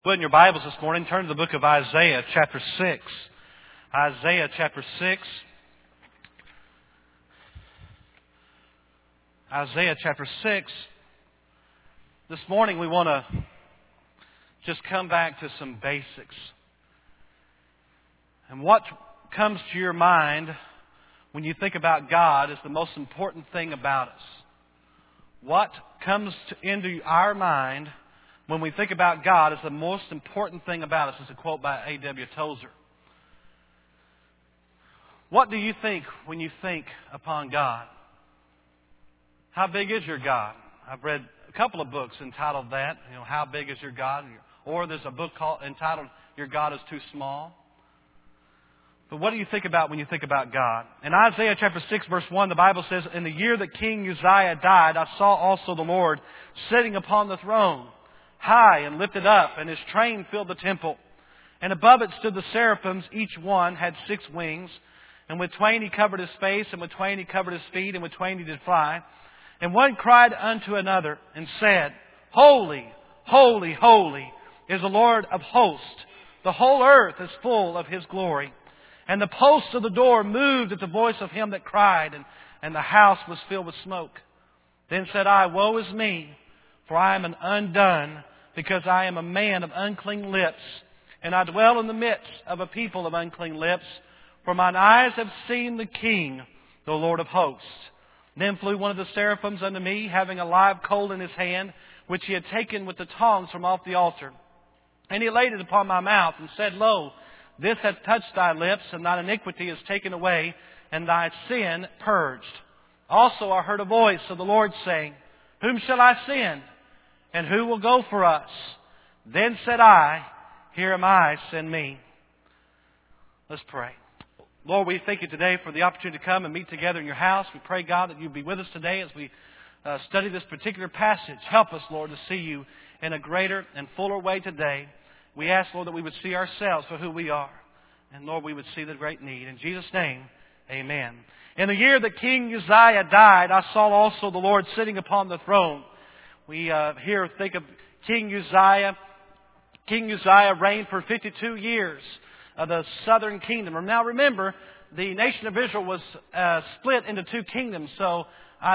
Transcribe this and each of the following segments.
Put in your Bibles this morning, turn to the book of Isaiah, chapter 6. Isaiah, chapter 6. Isaiah, chapter 6. This morning we want to just come back to some basics. And what comes to your mind when you think about God is the most important thing about us. What comes into our mind when we think about God is the most important thing about us. It's a quote by A.W. Tozer. What do you think when you think upon God? How big is your God? I've read a couple of books entitled that. How big is your God? Or there's a book entitled Your God is Too Small. But what do you think about when you think about God? In Isaiah chapter 6, verse 1, the Bible says, "In the year that King Uzziah died, I saw also the Lord sitting upon the throne, high and lifted up, and His train filled the temple. And above it stood the seraphims, each one had 6 wings. And with twain He covered His face, and with twain He covered His feet, and with twain He did fly. And one cried unto another, and said, Holy, holy, holy is the Lord of hosts. The whole earth is full of His glory. And the posts of the door moved at the voice of him that cried, and the house was filled with smoke. Then said I, Woe is me, for I am an undone, because I am a man of unclean lips, and I dwell in the midst of a people of unclean lips. For mine eyes have seen the King, the Lord of hosts. Then flew one of the seraphims unto me, having a live coal in his hand, which he had taken with the tongs from off the altar. And he laid it upon my mouth, and said, Lo, this hath touched thy lips, and thine iniquity is taken away, and thy sin purged. Also I heard a voice of the Lord saying, Whom shall I send? And who will go for us? Then said I, Here am I, send me." Let's pray. Lord, we thank You today for the opportunity to come and meet together in Your house. We pray, God, that You be with us today as we study this particular passage. Help us, Lord, to see You in a greater and fuller way today. We ask, Lord, that we would see ourselves for who we are. And, Lord, we would see the great need. In Jesus' name, amen. In the year that King Uzziah died, I saw also the Lord sitting upon the throne. We here think of King Uzziah. King Uzziah reigned for 52 years of the southern kingdom. Now remember, the nation of Israel was split into 2 kingdoms. So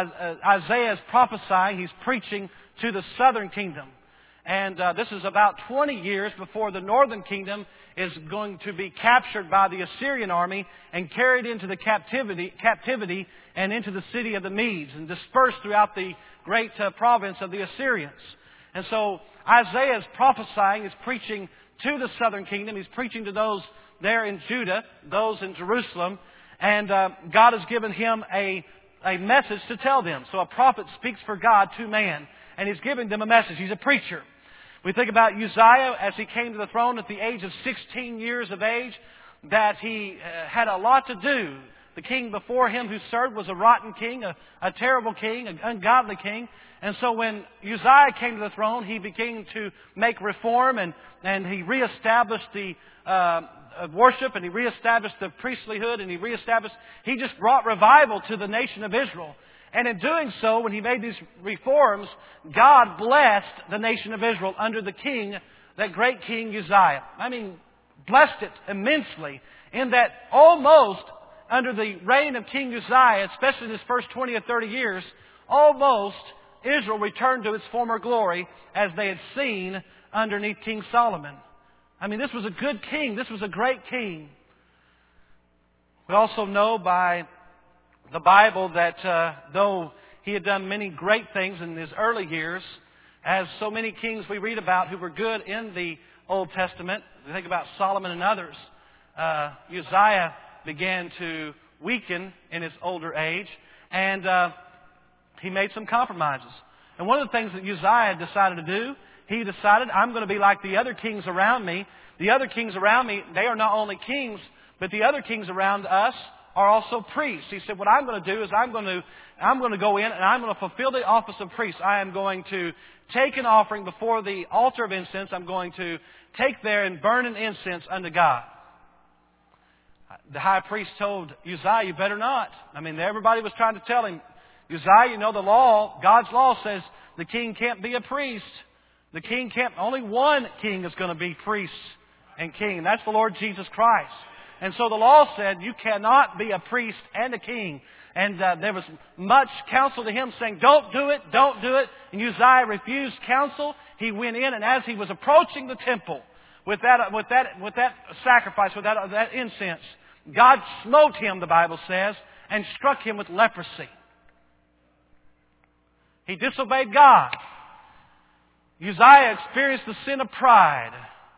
Isaiah is prophesying, he's preaching to the southern kingdom. And this is about 20 years before the northern kingdom is going to be captured by the Assyrian army and carried into the captivity and into the city of the Medes and dispersed throughout the great province of the Assyrians. And so Isaiah is prophesying, is preaching to the southern kingdom. He's preaching to those there in Judah, those in Jerusalem. And God has given him a message to tell them. So a prophet speaks for God to man. And he's giving them a message. He's a preacher. We think about Uzziah as he came to the throne at the age of 16 years of age, that he had a lot to do. The king before him who served was a rotten king, a terrible king, an ungodly king. And so when Uzziah came to the throne, he began to make reform, and he reestablished the worship, and he reestablished the priestlyhood, and he just brought revival to the nation of Israel. And in doing so, when he made these reforms, God blessed the nation of Israel under the king, that great king Uzziah. I mean, blessed it immensely, in that almost under the reign of King Uzziah, especially in his first 20 or 30 years, almost Israel returned to its former glory as they had seen underneath King Solomon. I mean, this was a good king. This was a great king. We also know by the Bible that though he had done many great things in his early years, as so many kings we read about who were good in the Old Testament, we think about Solomon and others, Uzziah began to weaken in his older age, and he made some compromises. And one of the things that Uzziah decided to do, he decided, I'm going to be like the other kings around me. The other kings around me, they are not only kings, but the other kings around us are also priests. He said, what I'm going to do is I'm going to go in and I'm going to fulfill the office of priest. I am going to take an offering before the altar of incense. I'm going to take there and burn an incense unto God. The high priest told Uzziah, you better not. I mean, everybody was trying to tell him, Uzziah, you know the law, God's law says the king can't be a priest. The king can't, only one king is going to be priest and king. That's the Lord Jesus Christ. And so the law said you cannot be a priest and a king. And there was much counsel to him saying, don't do it, don't do it. And Uzziah refused counsel. He went in, and as he was approaching the temple with that sacrifice, with that incense, God smote him, the Bible says, and struck him with leprosy. He disobeyed God. Uzziah experienced the sin of pride.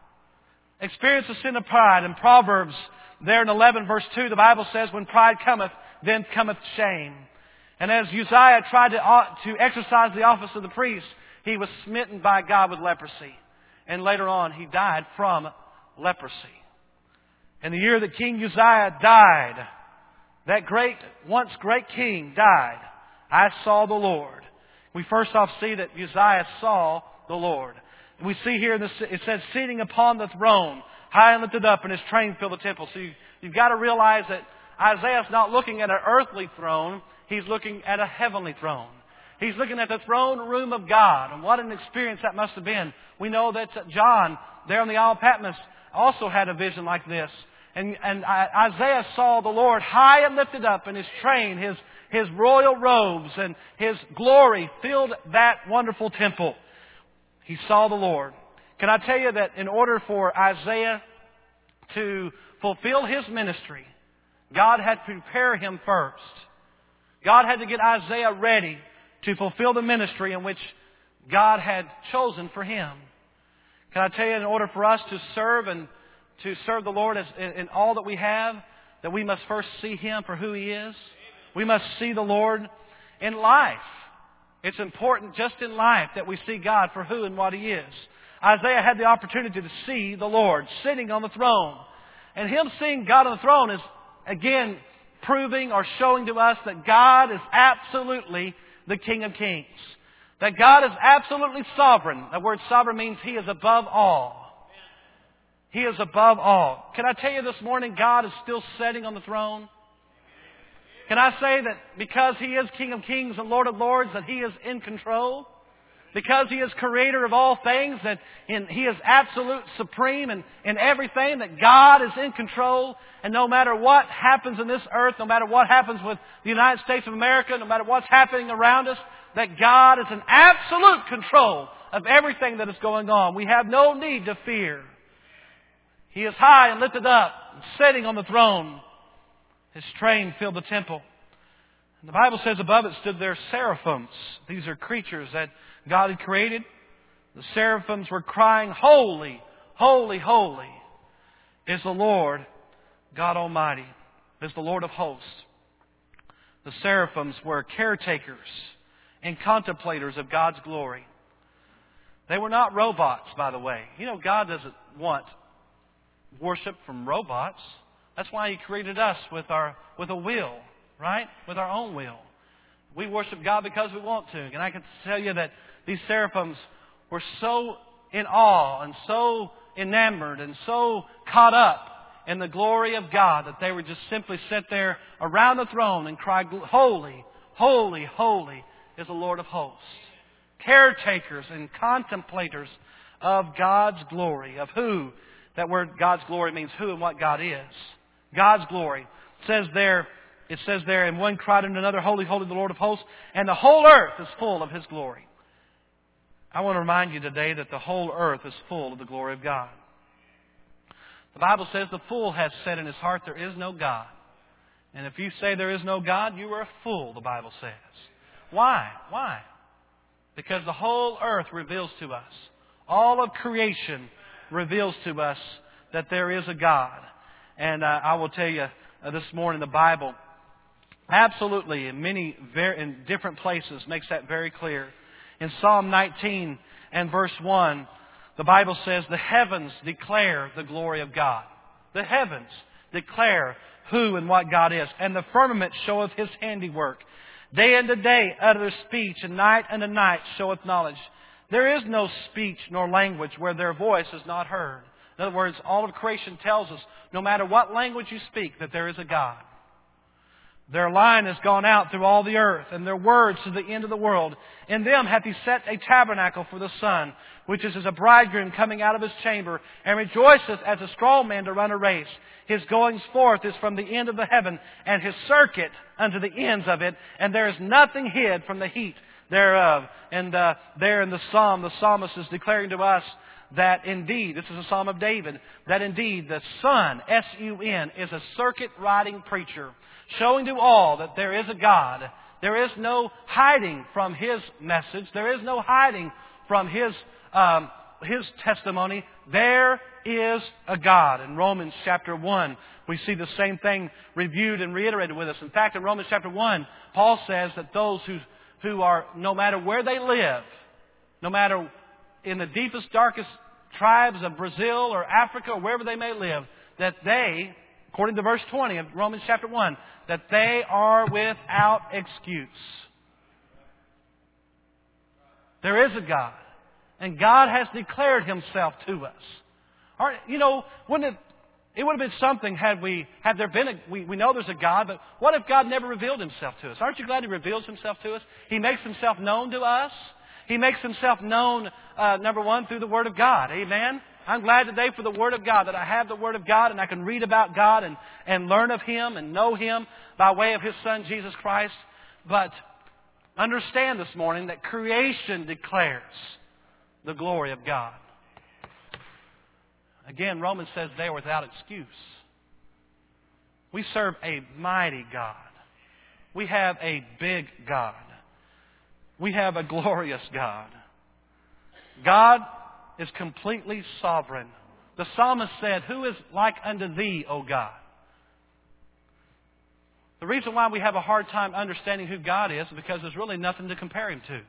In Proverbs, there in 11 verse 2, the Bible says, when pride cometh, then cometh shame. And as Uzziah tried to exercise the office of the priest, he was smitten by God with leprosy. And later on, he died from leprosy. In the year that King Uzziah died, that once great king died, I saw the Lord. We first off see that Uzziah saw the Lord. We see here, it says, sitting upon the throne, high and lifted up, and his train filled the temple. So you've got to realize that Isaiah's not looking at an earthly throne. He's looking at a heavenly throne. He's looking at the throne room of God. And what an experience that must have been. We know that John, there on the Isle of Patmos, also had a vision like this. And Isaiah saw the Lord high and lifted up, and his train, his royal robes, and his glory filled that wonderful temple. He saw the Lord. Can I tell you that in order for Isaiah to fulfill his ministry, God had to prepare him first. God had to get Isaiah ready to fulfill the ministry in which God had chosen for him. Can I tell you, in order for us to serve and to serve the Lord in all that we have, that we must first see Him for who He is. We must see the Lord in life. It's important just in life that we see God for who and what He is. Isaiah had the opportunity to see the Lord sitting on the throne. And him seeing God on the throne is, again, proving or showing to us that God is absolutely the King of Kings. That God is absolutely sovereign. The word sovereign means He is above all. He is above all. Can I tell you this morning, God is still sitting on the throne? Can I say that because He is King of Kings and Lord of Lords, that He is in control? Because He is creator of all things, that He is absolute supreme in everything, that God is in control, and no matter what happens in this earth, no matter what happens with the United States of America, no matter what's happening around us, that God is in absolute control of everything that is going on. We have no need to fear. He is high and lifted up, and sitting on the throne. His train filled the temple. And the Bible says above it stood there seraphims. These are creatures that God had created. The seraphims were crying, "Holy, holy, holy is the Lord God Almighty, is the Lord of hosts." The seraphims were caretakers and contemplators of God's glory. They were not robots, by the way. You know, God doesn't want worship from robots. That's why He created us with a will, right? With our own will. We worship God because we want to. And I can tell you that these seraphims were so in awe and so enamored and so caught up in the glory of God that they would just simply sit there around the throne and cry, "Holy, holy, holy is the Lord of hosts." Caretakers and contemplators of God's glory, of who. That word God's glory means who and what God is. God's glory. It says there, and one cried unto another, "Holy, holy, the Lord of hosts," and the whole earth is full of His glory. I want to remind you today that the whole earth is full of the glory of God. The Bible says the fool has said in his heart, "There is no God." And if you say there is no God, you are a fool, the Bible says. Why? Why? Because the whole earth reveals to us, all of creation reveals to us that there is a God. And I will tell you this morning, the Bible absolutely in different places makes that very clear. In Psalm 19 and verse 1, the Bible says, "The heavens declare the glory of God." The heavens declare who and what God is. "And the firmament showeth His handiwork. Day unto day uttereth speech, and night unto night showeth knowledge. There is no speech nor language where their voice is not heard." In other words, all of creation tells us, no matter what language you speak, that there is a God. "Their line has gone out through all the earth, and their words to the end of the world. In them hath He set a tabernacle for the sun, which is as a bridegroom coming out of his chamber, and rejoiceth as a strong man to run a race. His goings forth is from the end of the heaven, and his circuit unto the ends of it, and there is nothing hid from the heat thereof. And there in the psalm, the psalmist is declaring to us that indeed, this is a psalm of David, that indeed the Son, S-U-N, is a circuit-riding preacher, showing to all that there is a God. There is no hiding from His message. There is no hiding from His testimony. There is a God. In Romans chapter 1, we see the same thing reviewed and reiterated with us. In fact, in Romans chapter 1, Paul says that those who are, no matter where they live, no matter in the deepest, darkest tribes of Brazil or Africa or wherever they may live, that they, according to verse 20 of Romans chapter 1, that they are without excuse. There is a God. And God has declared Himself to us. You know, it would have been something had there been we know there's a God, but what if God never revealed Himself to us? Aren't you glad He reveals Himself to us? He makes Himself known to us. He makes Himself known, number one, through the Word of God. Amen? I'm glad today for the Word of God, that I have the Word of God and I can read about God and learn of Him and know Him by way of His Son, Jesus Christ. But understand this morning that creation declares the glory of God. Again, Romans says they are without excuse. We serve a mighty God. We have a big God. We have a glorious God. God is completely sovereign. The psalmist said, "Who is like unto Thee, O God?" The reason why we have a hard time understanding who God is because there's really nothing to compare Him to.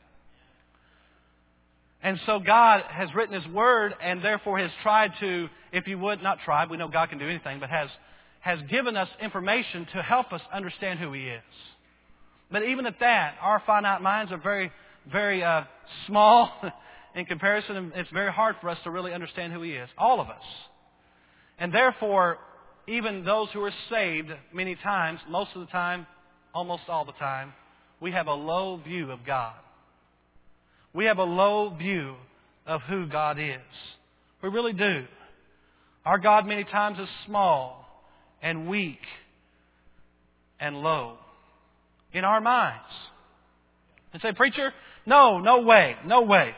And so God has written His Word and therefore has tried to, if you would, not tried, we know God can do anything, but has given us information to help us understand who He is. But even at that, our finite minds are very, very small in comparison, and it's very hard for us to really understand who He is. All of us. And therefore, even those who are saved, many times, most of the time, almost all the time, we have a low view of God. We have a low view of who God is. We really do. Our God many times is small and weak and low in our minds. And say, "Preacher, no way, no way."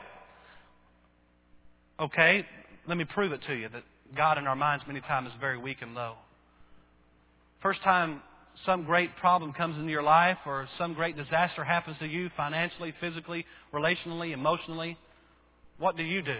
Okay, let me prove it to you that God in our minds many times is very weak and low. First time some great problem comes into your life or some great disaster happens to you financially, physically, relationally, emotionally, what do you do?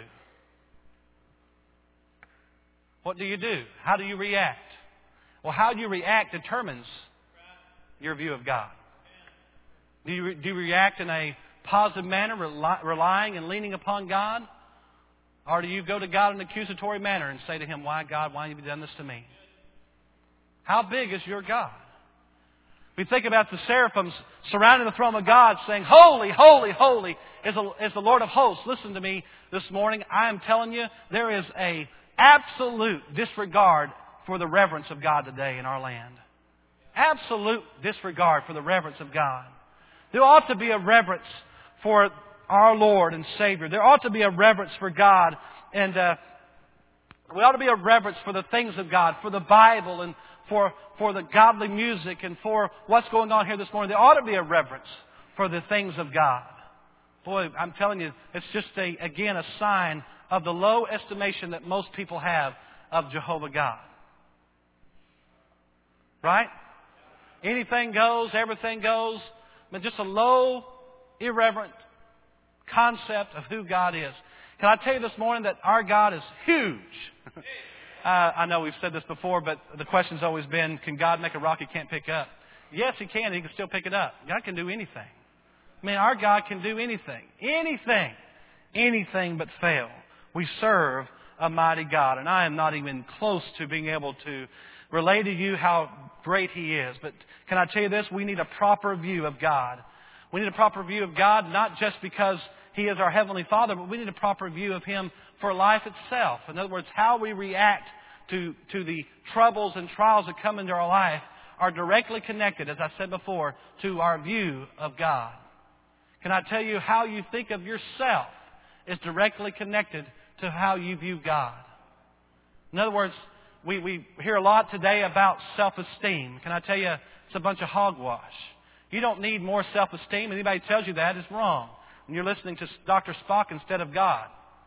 What do you do? How do you react? Well, how you react determines your view of God. Do you react in a positive manner, relying and leaning upon God? Or do you go to God in an accusatory manner and say to Him, "Why, God, why have you done this to me?" How big is your God? We think about the seraphims surrounding the throne of God saying, "Holy, holy, holy is the Lord of hosts." Listen to me this morning. I am telling you, there is an absolute disregard for the reverence of God today in our land. Absolute disregard for the reverence of God. There ought to be a reverence for our Lord and Savior. There ought to be a reverence for God. And we ought to be a reverence for the things of God, for the Bible and for the godly music and for what's going on here this morning. There ought to be a reverence for the things of God. Boy, I'm telling you, it's just again a sign of the low estimation that most people have of Jehovah God. Right? Anything goes, everything goes. But just a low, irreverent concept of who God is. Can I tell you this morning that our God is huge? I know we've said this before, but the question's always been, can God make a rock He can't pick up? Yes, He can. He can still pick it up. God can do anything. I mean, our God can do anything. Anything. Anything but fail. We serve a mighty God. And I am not even close to being able to relay to you how great He is. But can I tell you this? We need a proper view of God. We need a proper view of God, not just because He is our Heavenly Father, but we need a proper view of Him for life itself. In other words, how we react to the troubles and trials that come into our life are directly connected, as I said before, to our view of God. Can I tell you how you think of yourself is directly connected to how you view God. In other words, we hear a lot today about self-esteem. Can I tell you, it's a bunch of hogwash. You don't need more self-esteem. Anybody tells you that is wrong. When you're listening to Dr. Spock instead of God.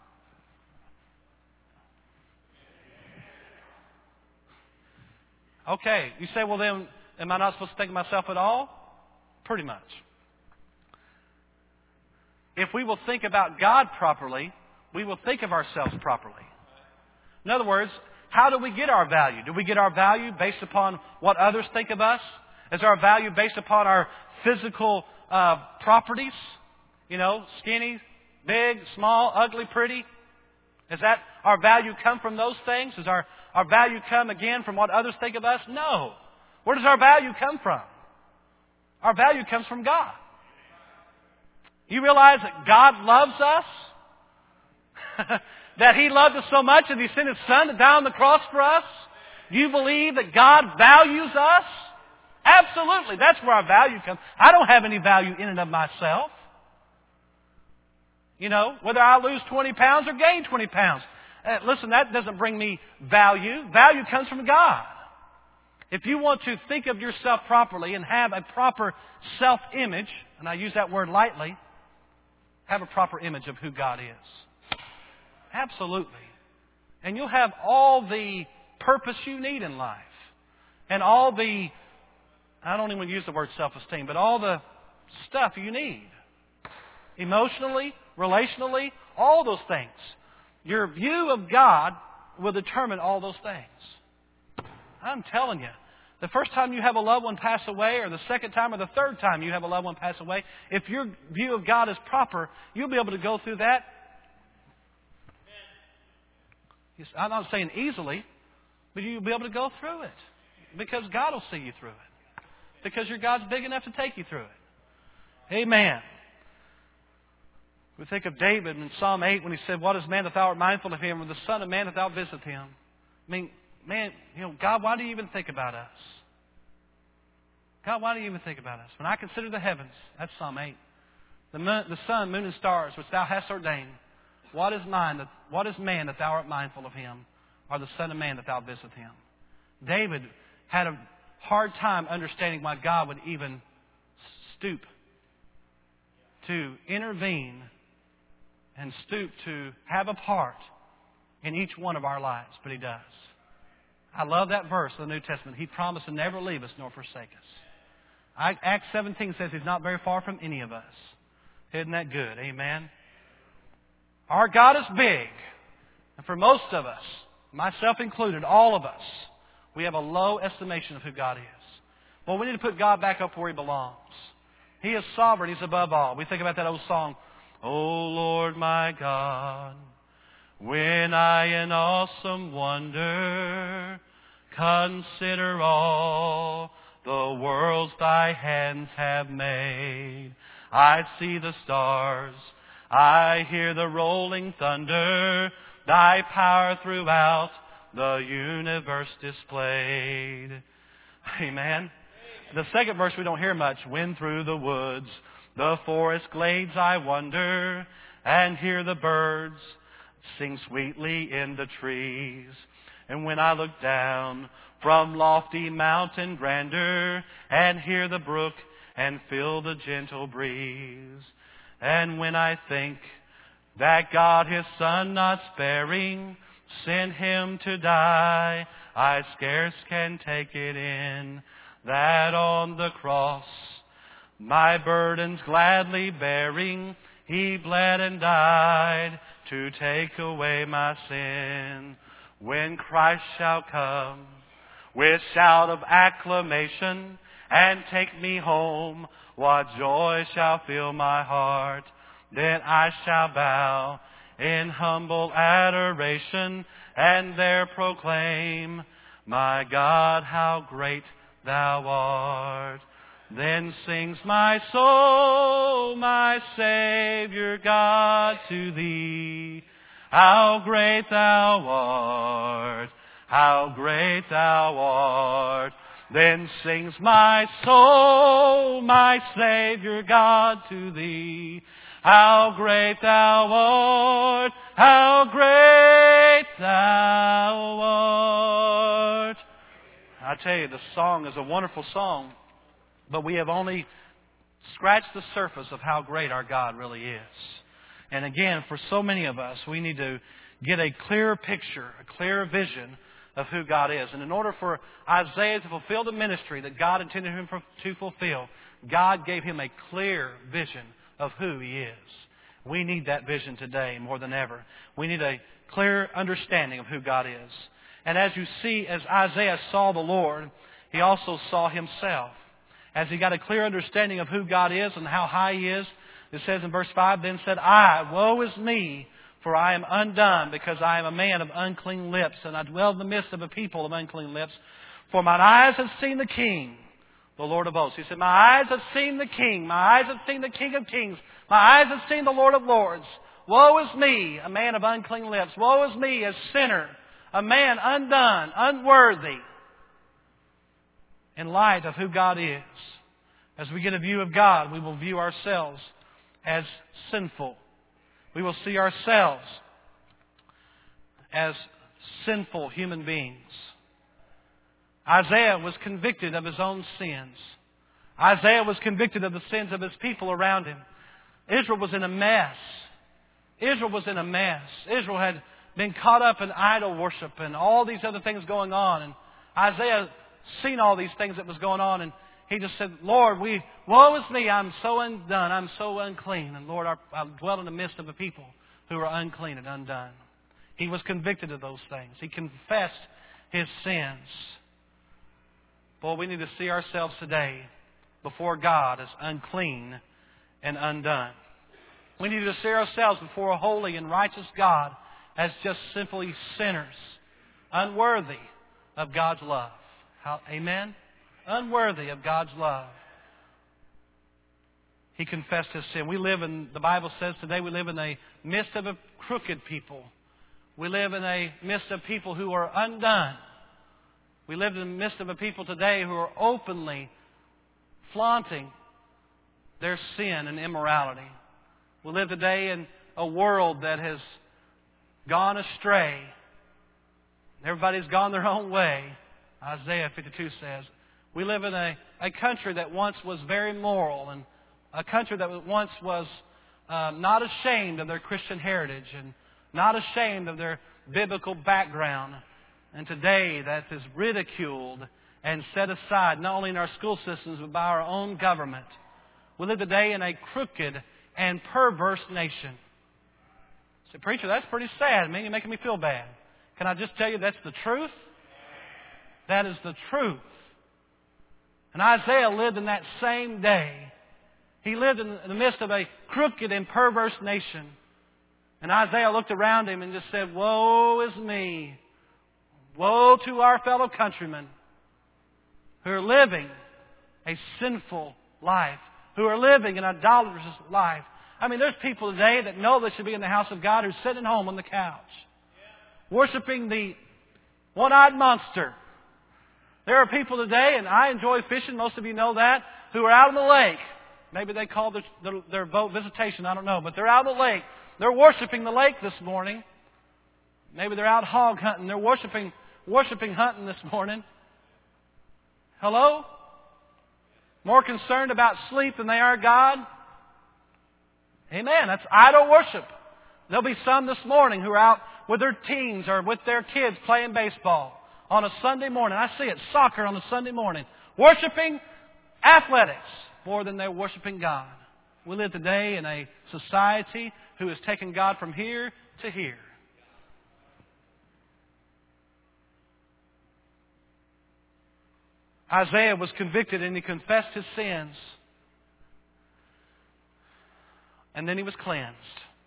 Okay, you say, well then, am I not supposed to think of myself at all? Pretty much. If we will think about God properly, we will think of ourselves properly. In other words, how do we get our value? Do we get our value based upon what others think of us? Is our value based upon our physical properties? You know, skinny, big, small, ugly, pretty? Is that our value come from those things? Does our value come again from what others think of us? No. Where does our value come from? Our value comes from God. You realize that God loves us? That He loved us so much that He sent His Son to die on the cross for us? Do you believe that God values us? Absolutely. That's where our value comes. I don't have any value in and of myself. You know, whether I lose 20 pounds or gain 20 pounds. Listen, that doesn't bring me value. Value comes from God. If you want to think of yourself properly and have a proper self-image, and I use that word lightly, have a proper image of who God is. Absolutely. And you'll have all the purpose you need in life. And all the, I don't even use the word self-esteem, but all the stuff you need. Emotionally, relationally, all those things. Your view of God will determine all those things. I'm telling you, the first time you have a loved one pass away, or the second time or the third time you have a loved one pass away, if your view of God is proper, you'll be able to go through that. I'm not saying easily, but you'll be able to go through it. Because God will see you through it. Because your God's big enough to take you through it. Amen. We think of David in Psalm 8 when he said, "What is man that thou art mindful of him, or the son of man that thou visit him?" I mean, man, God, why do you even think about us? God, why do you even think about us? When I consider the heavens, that's Psalm 8. The sun, moon, and stars, which thou hast ordained. What is man that thou art mindful of him, or the son of man that thou visit him? David had a hard time understanding why God would even stoop to intervene and stoop to have a part in each one of our lives, but He does. I love that verse of the New Testament. He promised to never leave us nor forsake us. Acts 17 says He's not very far from any of us. Isn't that good? Amen. Our God is big. And for most of us, myself included, all of us, we have a low estimation of who God is. Well, we need to put God back up where He belongs. He is sovereign. He's above all. We think about that old song, "O Lord my God, when I in awesome wonder consider all the worlds Thy hands have made. I see the stars, I hear the rolling thunder, Thy power throughout the universe displayed." Amen. The second verse we don't hear much. "When through the woods, the forest glades I wander, and hear the birds sing sweetly in the trees. And when I look down from lofty mountain grandeur, and hear the brook and feel the gentle breeze. And when I think that God His Son not sparing sent Him to die, I scarce can take it in that on the cross, my burdens gladly bearing, He bled and died to take away my sin. When Christ shall come with shout of acclamation and take me home, what joy shall fill my heart. Then I shall bow in humble adoration and there proclaim, my God, how great Thou art. Then sings my soul, my Savior God, to Thee. How great Thou art, how great Thou art. Then sings my soul, my Savior God, to Thee. How great thou art, how great thou art. I tell you, the song is a wonderful song, but we have only scratched the surface of how great our God really is. And again, for so many of us, we need to get a clearer picture, a clearer vision of who God is. And in order for Isaiah to fulfill the ministry that God intended him to fulfill, God gave him a clear vision of who He is. We need that vision today more than ever. We need a clear understanding of who God is. And as you see, as Isaiah saw the Lord, he also saw himself. As he got a clear understanding of who God is and how high He is, it says in verse 5, Then said I, Woe is me, for I am undone, because I am a man of unclean lips, and I dwell in the midst of a people of unclean lips. For mine eyes have seen the King, the Lord of hosts. He said, My eyes have seen the King. My eyes have seen the King of kings. My eyes have seen the Lord of lords. Woe is me, a man of unclean lips. Woe is me, a sinner, a man undone, unworthy. In light of who God is, as we get a view of God, we will view ourselves as sinful. We will see ourselves as sinful human beings. Isaiah was convicted of his own sins. Isaiah was convicted of the sins of his people around him. Israel was in a mess. Israel was in a mess. Israel had been caught up in idol worship and all these other things going on. And Isaiah seen all these things that was going on, and he just said, Lord, woe is me, I'm so undone, I'm so unclean. And Lord, I dwell in the midst of a people who are unclean and undone. He was convicted of those things. He confessed his sins. Boy, we need to see ourselves today before God as unclean and undone. We need to see ourselves before a holy and righteous God as just simply sinners, unworthy of God's love. Amen? Unworthy of God's love. He confessed his sin. The Bible says today we live in the midst of a crooked people. We live in a midst of people who are undone. We live in the midst of a people today who are openly flaunting their sin and immorality. We live today in a world that has gone astray. Everybody's gone their own way. Isaiah 52 says, we live in a country that once was very moral, and a country that once was not ashamed of their Christian heritage and not ashamed of their biblical background. And today that is ridiculed and set aside, not only in our school systems, but by our own government. We live today in a crooked and perverse nation. Say, preacher, that's pretty sad. Man, you're making me feel bad. Can I just tell you that's the truth? That is the truth. And Isaiah lived in that same day. He lived in the midst of a crooked and perverse nation. And Isaiah looked around him and just said, Woe is me. Woe to our fellow countrymen who are living a sinful life, who are living an idolatrous life. I mean, there's people today that know they should be in the house of God who's sitting at home on the couch, worshiping the one-eyed monster. There are people today, and I enjoy fishing, most of you know that, who are out on the lake. Maybe they call their boat visitation, I don't know. But they're out on the lake. They're worshiping the lake this morning. Maybe they're out hog hunting. They're worshiping hunting this morning. Hello? More concerned about sleep than they are God? Amen. That's idol worship. There'll be some this morning who are out with their teens or with their kids playing baseball on a Sunday morning. I see it, soccer on a Sunday morning. Worshiping athletics more than they're worshiping God. We live today in a society who has taken God from here to here. Isaiah was convicted and he confessed his sins. And then he was cleansed.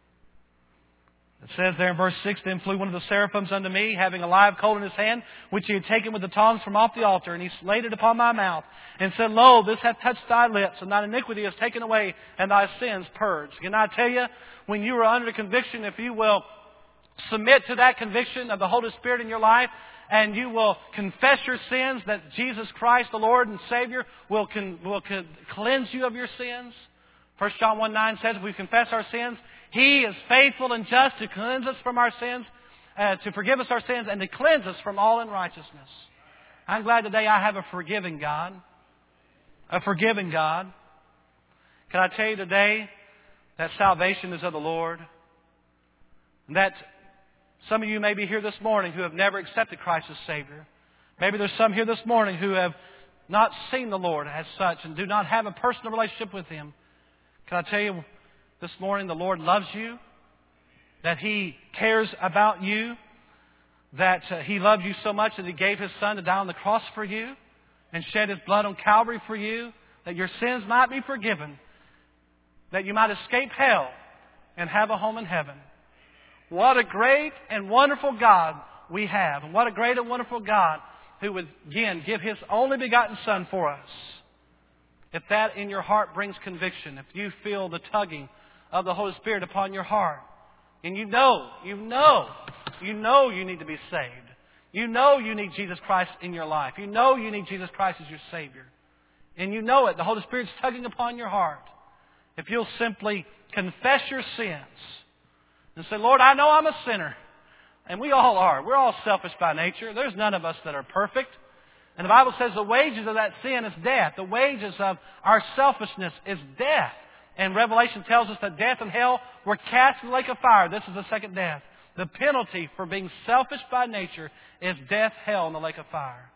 It says there in verse 6, Then flew one of the seraphims unto me, having a live coal in his hand, which he had taken with the tongs from off the altar, and he laid it upon my mouth, and said, Lo, this hath touched thy lips, and thine iniquity is taken away, and thy sins purged. Can I tell you, when you are under conviction, if you will submit to that conviction of the Holy Spirit in your life, and you will confess your sins, that Jesus Christ, the Lord and Savior, will cleanse you of your sins, 1 John 1:9 says, if we confess our sins, He is faithful and just to cleanse us from our sins, to forgive us our sins, and to cleanse us from all unrighteousness. I'm glad today I have a forgiving God. A forgiving God. Can I tell you today that salvation is of the Lord? And that some of you may be here this morning who have never accepted Christ as Savior. Maybe there's some here this morning who have not seen the Lord as such and do not have a personal relationship with Him. Can I tell you this morning the Lord loves you, that He cares about you, that He loved you so much that He gave His Son to die on the cross for you and shed His blood on Calvary for you, that your sins might be forgiven, that you might escape hell and have a home in heaven. What a great and wonderful God we have. And what a great and wonderful God who would, again, give His only begotten Son for us. If that in your heart brings conviction, if you feel the tugging of the Holy Spirit upon your heart, and you know you need to be saved. You know you need Jesus Christ in your life. You know you need Jesus Christ as your Savior. And you know it. The Holy Spirit's tugging upon your heart. If you'll simply confess your sins and say, Lord, I know I'm a sinner. And we all are. We're all selfish by nature. There's none of us that are perfect. And the Bible says the wages of that sin is death. The wages of our selfishness is death. And Revelation tells us that death and hell were cast in the lake of fire. This is the second death. The penalty for being selfish by nature is death, hell, and the lake of fire.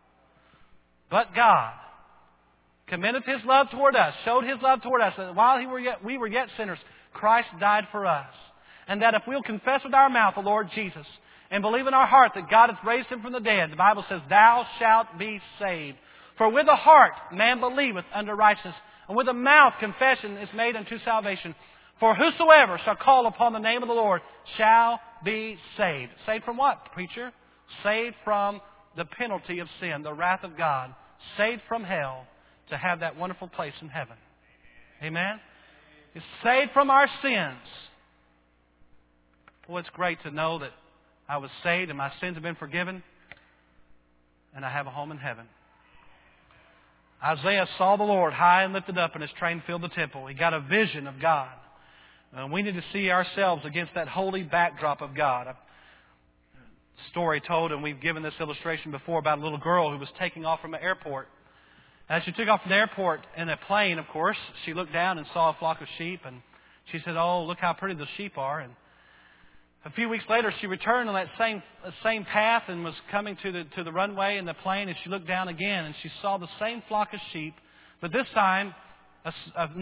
But God commendeth His love toward us, showed His love toward us, that while we were yet sinners, Christ died for us. And that if we'll confess with our mouth the Lord Jesus and believe in our heart that God hath raised Him from the dead, the Bible says, thou shalt be saved. For with the heart man believeth unto righteousness, and with the mouth confession is made unto salvation. For whosoever shall call upon the name of the Lord shall be saved. Saved from what, preacher? Saved from the penalty of sin, the wrath of God. Saved from hell to have that wonderful place in heaven. Amen? It's saved from our sins. Well, it's great to know that I was saved and my sins have been forgiven and I have a home in heaven. Isaiah saw the Lord high and lifted up, and His train filled the temple. He got a vision of God. We need to see ourselves against that holy backdrop of God. A story told, and we've given this illustration before, about a little girl who was taking off from an airport. As she took off from the airport in a plane, of course, she looked down and saw a flock of sheep, and she said, oh, look how pretty the sheep are. And a few weeks later, she returned on that same path and was coming to the runway in the plane, and she looked down again, and she saw the same flock of sheep, but this time a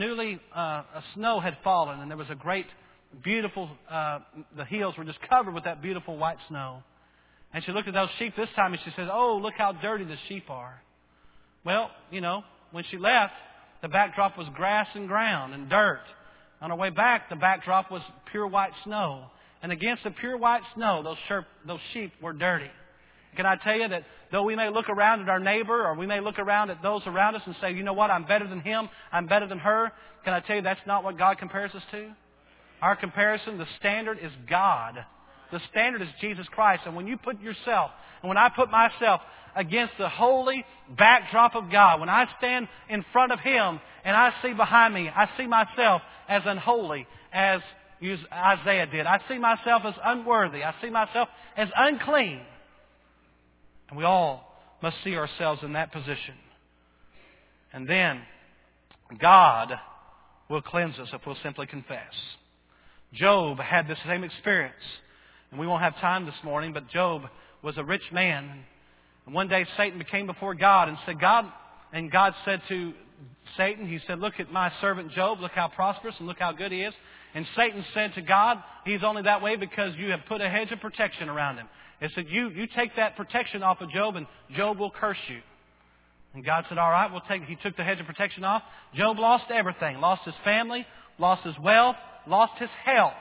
snow had fallen, and there was a great, beautiful, the hills were just covered with that beautiful white snow. And she looked at those sheep this time, and she said, oh, look how dirty the sheep are. Well, when she left, the backdrop was grass and ground and dirt. On her way back, the backdrop was pure white snow. And against the pure white snow, those sheep were dirty. Can I tell you that though we may look around at our neighbor, or we may look around at those around us and say, you know what, I'm better than him, I'm better than her. Can I tell you that's not what God compares us to? Our comparison, the standard is God. The standard is Jesus Christ. And when you put yourself, and when I put myself against the holy backdrop of God, when I stand in front of Him and I see behind me, I see myself as unholy, as Isaiah did. I see myself as unworthy. I see myself as unclean. And we all must see ourselves in that position. And then God will cleanse us if we'll simply confess. Job had the same experience. And we won't have time this morning, but Job was a rich man. And one day Satan came before God and said, God said to Satan, He said, look at my servant Job, look how prosperous and look how good he is. And Satan said to God, he's only that way because you have put a hedge of protection around him. It said, you take that protection off of Job and Job will curse you. And God said, all right, he took the hedge of protection off. Job lost everything. Lost his family, lost his wealth, lost his health.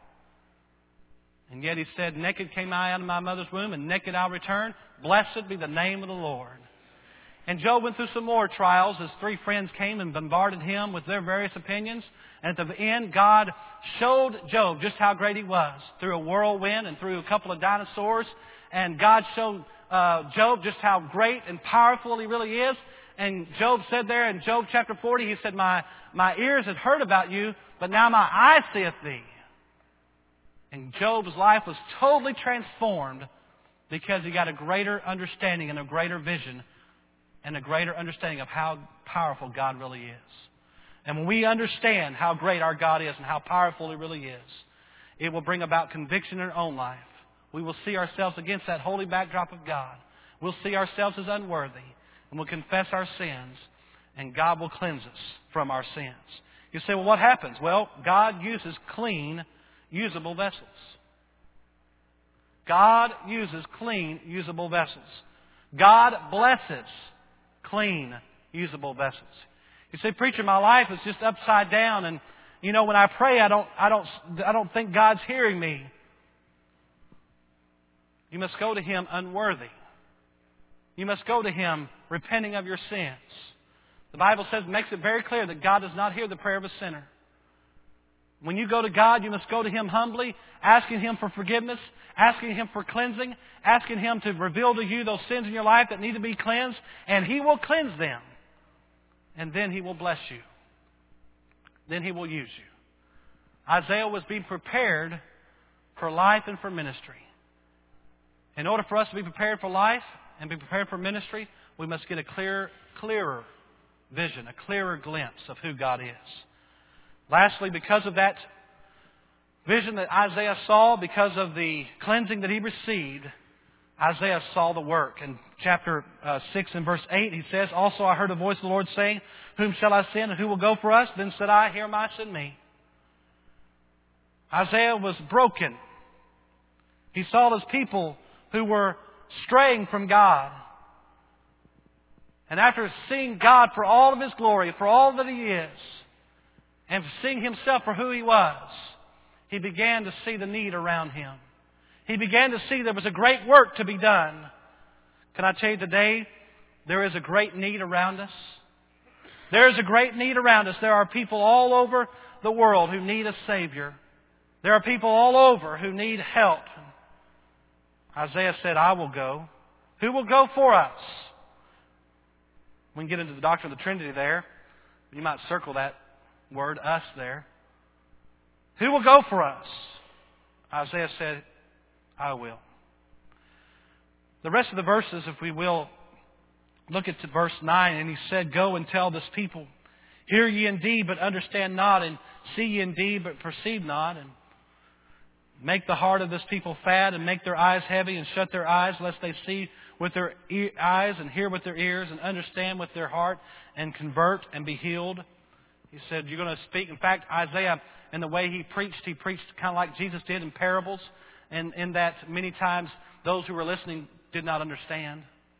And yet he said, naked came I out of my mother's womb, and naked I'll return. Blessed be the name of the Lord. And Job went through some more trials as 3 friends came and bombarded him with their various opinions. And at the end, God showed Job just how great he was through a whirlwind and through a couple of dinosaurs. And God showed Job just how great and powerful he really is. And Job said there in Job chapter 40, he said, my ears had heard about you, but now my eye seeth thee. And Job's life was totally transformed because he got a greater understanding and a greater vision and a greater understanding of how powerful God really is. And when we understand how great our God is and how powerful He really is, it will bring about conviction in our own life. We will see ourselves against that holy backdrop of God. We'll see ourselves as unworthy, and we'll confess our sins, and God will cleanse us from our sins. You say, well, what happens? Well, God uses clean, usable vessels. God uses clean, usable vessels. God blesses clean, usable vessels. You say, preacher, my life is just upside down, and when I pray, I don't think God's hearing me. You must go to Him unworthy. You must go to Him repenting of your sins. The Bible makes it very clear that God does not hear the prayer of a sinner. When you go to God, you must go to Him humbly, asking Him for forgiveness, asking Him for cleansing, asking Him to reveal to you those sins in your life that need to be cleansed, and He will cleanse them. And then He will bless you. Then He will use you. Isaiah was being prepared for life and for ministry. In order for us to be prepared for life and be prepared for ministry, we must get a clearer vision, a clearer glimpse of who God is. Lastly, because of that vision that Isaiah saw, because of the cleansing that he received, Isaiah saw the work. In chapter 6 and verse 8, he says, also I heard a voice of the Lord saying, whom shall I send and who will go for us? Then said I, here am I, send me. Isaiah was broken. He saw those people who were straying from God. And after seeing God for all of His glory, for all that He is, and seeing Himself for who He was, he began to see the need around him. He began to see there was a great work to be done. Can I tell you today, there is a great need around us. There is a great need around us. There are people all over the world who need a Savior. There are people all over who need help. Isaiah said, I will go. Who will go for us? We can get into the doctrine of the Trinity there. You might circle that word, us, there. Who will go for us? Isaiah said, I will. The rest of the verses, if we will, look at verse 9. And he said, go and tell this people, hear ye indeed, but understand not, and see ye indeed, but perceive not, and make the heart of this people fat, and make their eyes heavy, and shut their eyes, lest they see with their eyes, and hear with their ears, and understand with their heart, and convert, and be healed. He said, you're going to speak. In fact, Isaiah, in the way he preached kind of like Jesus did in parables, and in that many times those who were listening did not understand.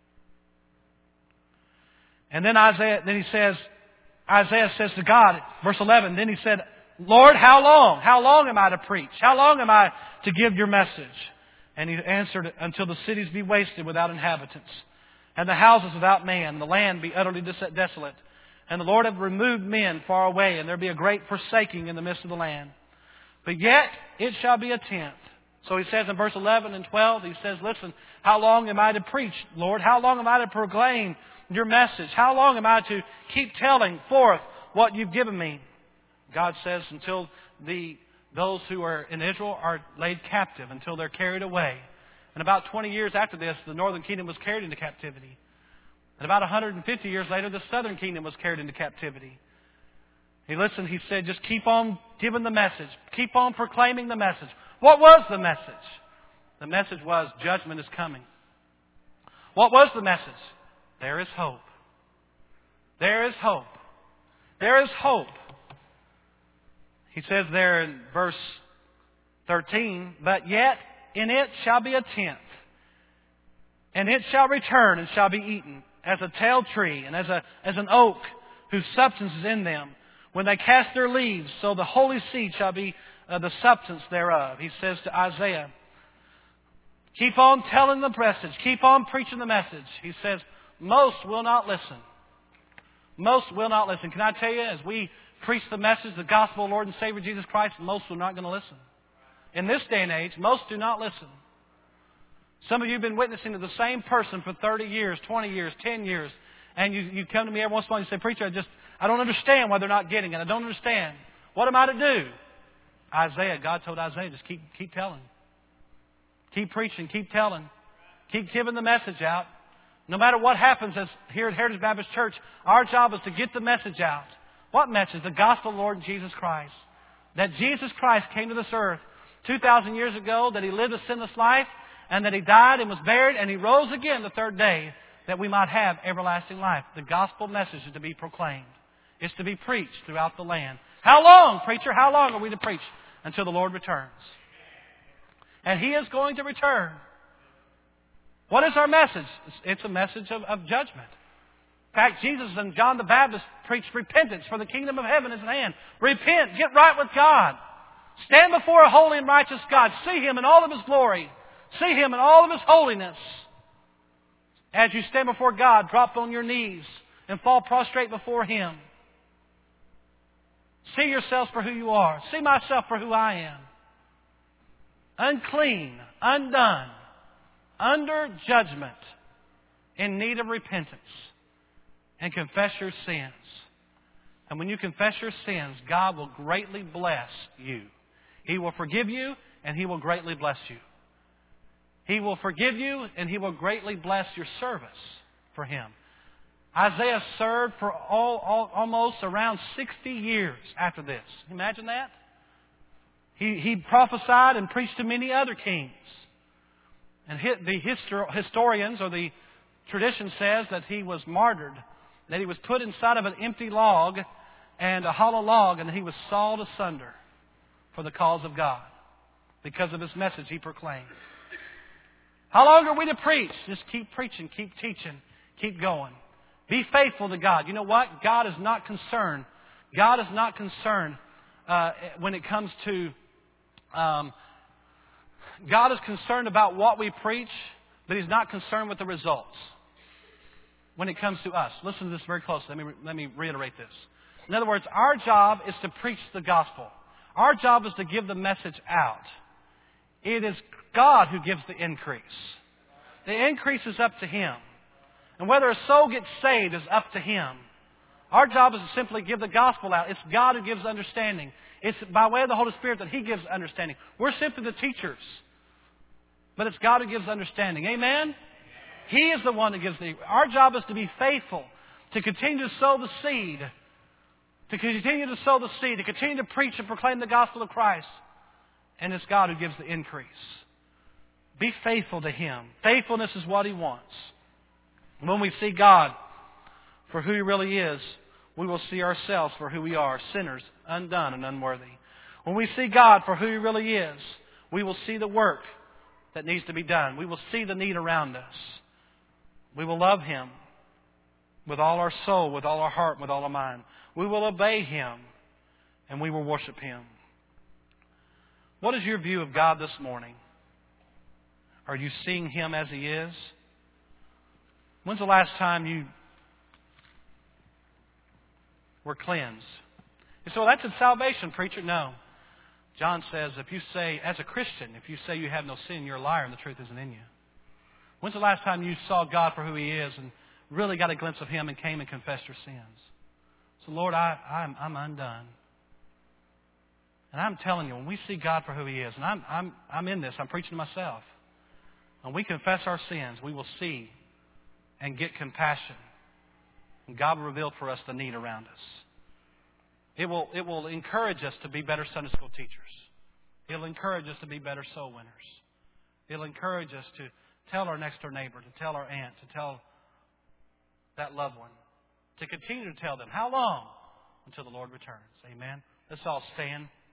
And then Isaiah says to God, verse 11, then he said, Lord, how long? How long am I to preach? How long am I to give your message? And he answered, until the cities be wasted without inhabitants, and the houses without man, and the land be utterly desolate. And the Lord hath removed men far away, and there be a great forsaking in the midst of the land. But yet it shall be a tenth. So he says in verse 11 and 12, he says, listen, how long am I to preach, Lord? How long am I to proclaim your message? How long am I to keep telling forth what you've given me? God says until those who are in Israel are laid captive, until they're carried away. And about 20 years after this, the northern kingdom was carried into captivity. And about 150 years later, the southern kingdom was carried into captivity. He said, just keep on giving the message. Keep on proclaiming the message. What was the message? The message was judgment is coming. What was the message? There is hope. There is hope. There is hope. He says there in verse 13, but yet in it shall be a tenth, and it shall return and shall be eaten, as a tall tree and as an oak whose substance is in them. When they cast their leaves, so the holy seed shall be the substance thereof. He says to Isaiah, keep on telling the message. Keep on preaching the message. He says, most will not listen. Most will not listen. Can I tell you, as we preach the message, the gospel of Lord and Savior Jesus Christ, most are not going to listen. In this day and age, most do not listen. Some of you have been witnessing to the same person for 30 years, 20 years, 10 years, And you come to me every once in a while and you say, preacher, I don't understand why they're not getting it. I don't understand. What am I to do? Isaiah, God told Isaiah, just keep telling. Keep preaching, keep telling. Keep giving the message out. No matter what happens here at Heritage Baptist Church, our job is to get the message out. What message? The gospel of the Lord Jesus Christ. That Jesus Christ came to this earth 2,000 years ago, that He lived a sinless life, and that He died and was buried, and He rose again the third day, that we might have everlasting life. The gospel message is to be proclaimed. It's to be preached throughout the land. How long, preacher? How long are we to preach? Until the Lord returns. And He is going to return. What is our message? It's a message of judgment. In fact, Jesus and John the Baptist preached repentance, for the kingdom of heaven is at hand. Repent. Get right with God. Stand before a holy and righteous God. See Him in all of His glory. See Him in all of His holiness. As you stand before God, drop on your knees and fall prostrate before Him. See yourselves for who you are. See myself for who I am. Unclean, undone, under judgment, in need of repentance. And confess your sins. And when you confess your sins, God will greatly bless you. He will forgive you, and He will greatly bless you. He will forgive you, and He will greatly bless your service for Him. Isaiah served for almost around 60 years after this. Imagine that. He prophesied and preached to many other kings. And the historians, or the tradition says that he was martyred, that he was put inside of an empty log and a hollow log, and that he was sawed asunder for the cause of God because of his message he proclaimed. How long are we to preach? Just keep preaching, keep teaching, keep going. Be faithful to God. You know what? God is not concerned. God is not concerned when it comes to... God is concerned about what we preach, but He's not concerned with the results when it comes to us. Listen to this very closely. Let me reiterate this. In other words, our job is to preach the gospel. Our job is to give the message out. It is God who gives the increase. The increase is up to Him. And whether a soul gets saved is up to Him. Our job is to simply give the gospel out. It's God who gives understanding. It's by way of the Holy Spirit that He gives understanding. We're simply the teachers. But it's God who gives understanding. Amen? He is the one that gives the... Our job is to be faithful, to continue to sow the seed, to continue to sow the seed, to continue to preach and proclaim the gospel of Christ. And it's God who gives the increase. Be faithful to Him. Faithfulness is what He wants. When we see God for who He really is, we will see ourselves for who we are, sinners, undone and unworthy. When we see God for who He really is, we will see the work that needs to be done. We will see the need around us. We will love Him with all our soul, with all our heart, with all our mind. We will obey Him, and we will worship Him. What is your view of God this morning? Are you seeing Him as He is? When's the last time you were cleansed? You say, well, that's in salvation, preacher. No. John says, if you say, as a Christian, if you say you have no sin, you're a liar and the truth isn't in you. When's the last time you saw God for who He is and really got a glimpse of Him and came and confessed your sins? So, Lord, I'm undone. And I'm telling you, when we see God for who He is, and I'm in this, I'm preaching to myself. When we confess our sins, we will see and get compassion. And God will reveal for us the need around us. It will encourage us to be better Sunday school teachers. It'll encourage us to be better soul winners. It'll encourage us to tell our next door neighbor, to tell our aunt, to tell that loved one, to continue to tell them. How long? Until the Lord returns. Amen. Let's all stand.